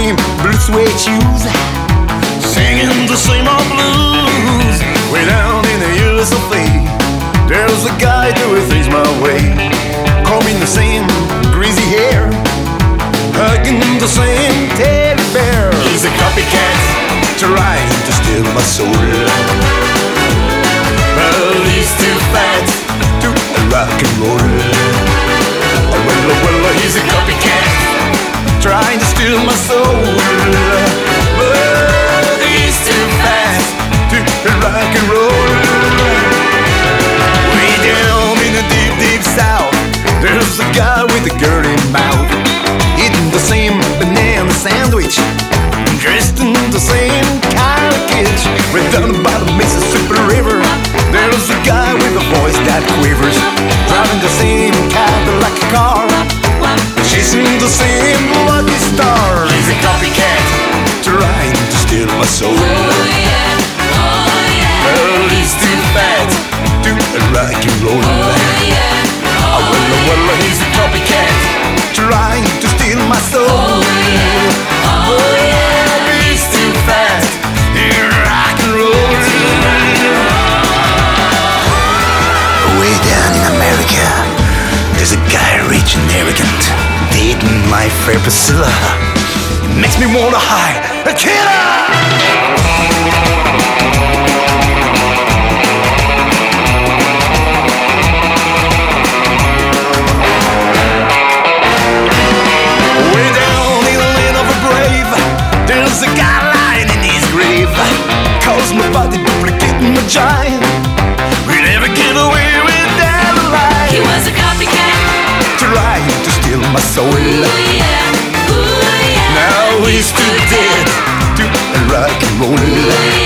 same blue suede shoes, singing the same old blues. Way down in the USA, there's a guy doing things my way, combing the same greasy hair, hugging the same teddy bear. He's a copycat, trying to steal my soul, but he's too fat to rock and roll. Well, he's a copycat, trying to steal my soul, but he's too fast to rock and roll. Way down in the deep, deep south, there's a guy with a dirty mouth, eating the same banana sandwich, dressed in the same carriage. Right down by the Mississippi River, there's a guy with a voice that quivers, driving the same Cadillac car, chasing the same lucky star. He's a copycat, trying to steal my soul. Oh yeah, oh yeah. Well, he's too fat to rock and roll. Oh yeah, oh well, he's a copycat, trying to steal my soul. Oh yeah, oh yeah. He's too fat to rock and roll. Way down in America, there's a guy rich and arrogant, dating my fair Priscilla. It makes me wanna hire a killer. Way down in the land of the brave, there's a guy lying in his grave, calls my body duplicating my giant. We'll never get away with that lie. He was a copycat, trying to steal my soul. ooh yeah, ooh yeah. Now he's too dead to rock and roll. Ooh yeah.